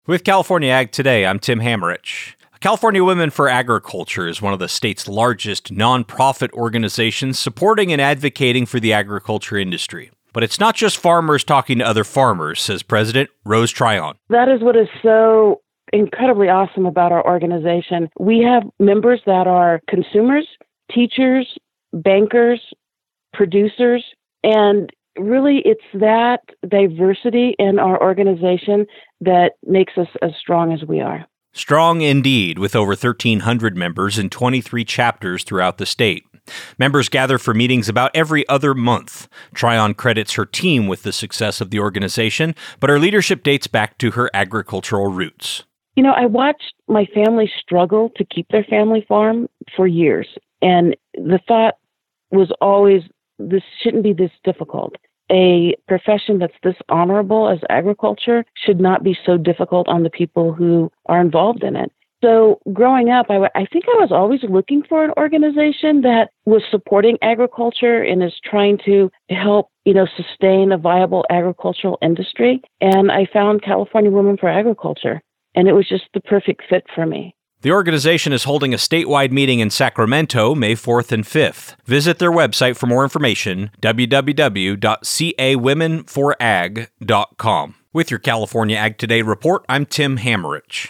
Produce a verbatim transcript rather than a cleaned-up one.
With California Ag Today, I'm Tim Hammerich. California Women for Agriculture is one of the state's largest nonprofit organizations supporting and advocating for the agriculture industry. But it's not just farmers talking to other farmers, says President Rose Tryon. That is what is so incredibly awesome about our organization. We have members that are consumers, teachers, bankers, producers, and really it's that diversity in our organization that makes us as strong as we are. Strong indeed, with over thirteen hundred members in twenty-three chapters throughout the state. Members gather for meetings about every other month. Tryon credits her team with the success of the organization, but her leadership dates back to her agricultural roots. You know, I watched my family struggle to keep their family farm for years, and the thought was always, this shouldn't be this difficult. A profession that's this honorable as agriculture should not be so difficult on the people who are involved in it. So growing up, I, w- I think I was always looking for an organization that was supporting agriculture and is trying to help, you know, sustain a viable agricultural industry. And I found California Women for Agriculture, and it was just the perfect fit for me. The organization is holding a statewide meeting in Sacramento, May fourth and fifth. Visit their website for more information, w w w dot c a women for ag dot com. With your California Ag Today report, I'm Tim Hammerich.